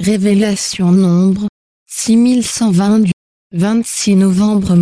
Révélation Nombre, 6120 du 26 novembre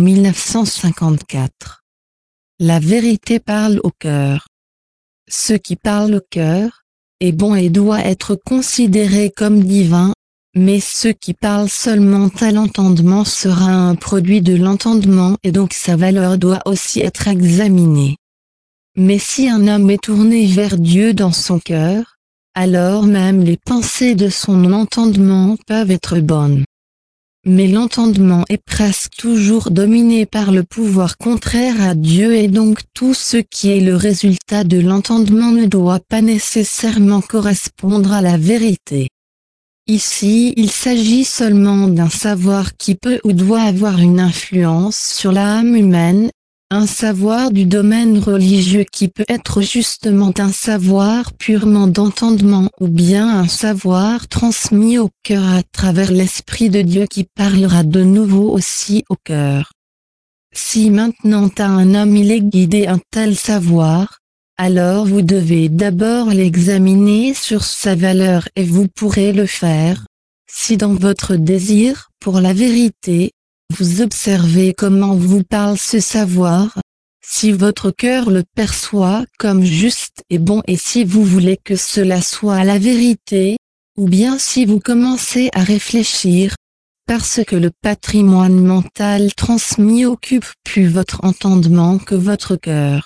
1954. La vérité parle au cœur. Ce qui parle au cœur est bon et doit être considéré comme divin, mais ce qui parle seulement à l'entendement sera un produit de l'entendement et donc sa valeur doit aussi être examinée. Mais si un homme est tourné vers Dieu dans son cœur, alors même les pensées de son entendement peuvent être bonnes. Mais l'entendement est presque toujours dominé par le pouvoir contraire à Dieu et donc tout ce qui est le résultat de l'entendement ne doit pas nécessairement correspondre à la vérité. Ici il s'agit seulement d'un savoir qui peut ou doit avoir une influence sur l'âme humaine, un savoir du domaine religieux qui peut être justement un savoir purement d'entendement ou bien un savoir transmis au cœur à travers l'Esprit de Dieu qui parlera de nouveau aussi au cœur. Si maintenant à un homme il est guidé un tel savoir, alors vous devez d'abord l'examiner sur sa valeur et vous pourrez le faire, si dans votre désir pour la vérité, vous observez comment vous parle ce savoir, si votre cœur le perçoit comme juste et bon et si vous voulez que cela soit la vérité, ou bien si vous commencez à réfléchir, parce que le patrimoine mental transmis occupe plus votre entendement que votre cœur.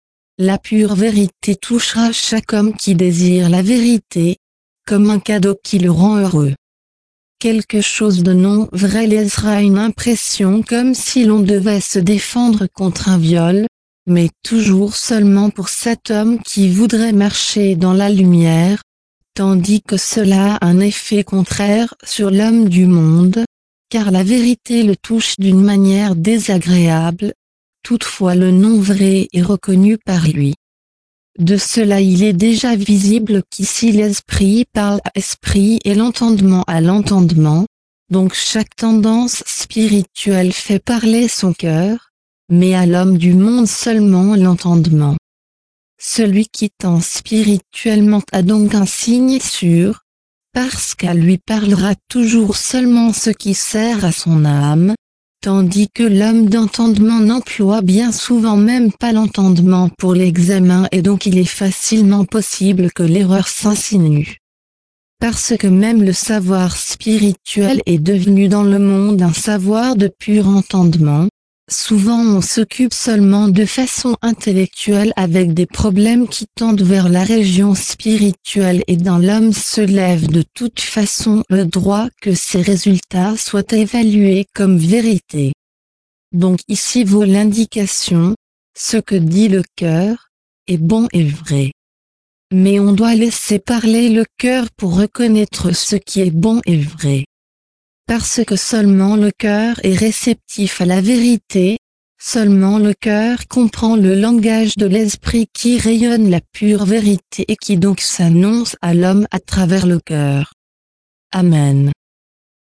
La pure vérité touchera chaque homme qui désire la vérité, comme un cadeau qui le rend heureux. Quelque chose de non vrai laissera une impression comme si l'on devait se défendre contre un viol, mais toujours seulement pour cet homme qui voudrait marcher dans la lumière, tandis que cela a un effet contraire sur l'homme du monde, car la vérité le touche d'une manière désagréable, toutefois le non vrai est reconnu par lui. De cela il est déjà visible qu'ici l'esprit parle à esprit et l'entendement à l'entendement, donc chaque tendance spirituelle fait parler son cœur, mais à l'homme du monde seulement l'entendement. Celui qui tend spirituellement a donc un signe sûr, parce qu'à lui parlera toujours seulement ce qui sert à son âme, tandis que l'homme d'entendement n'emploie bien souvent même pas l'entendement pour l'examen et donc il est facilement possible que l'erreur s'insinue. Parce que même le savoir spirituel est devenu dans le monde un savoir de pur entendement, souvent on s'occupe seulement de façon intellectuelle avec des problèmes qui tendent vers la région spirituelle et dans l'homme se lève de toute façon le droit que ces résultats soient évalués comme vérité. Donc ici vaut l'indication, ce que dit le cœur, est bon et vrai. Mais on doit laisser parler le cœur pour reconnaître ce qui est bon et vrai. Parce que seulement le cœur est réceptif à la vérité, seulement le cœur comprend le langage de l'esprit qui rayonne la pure vérité et qui donc s'annonce à l'homme à travers le cœur. Amen.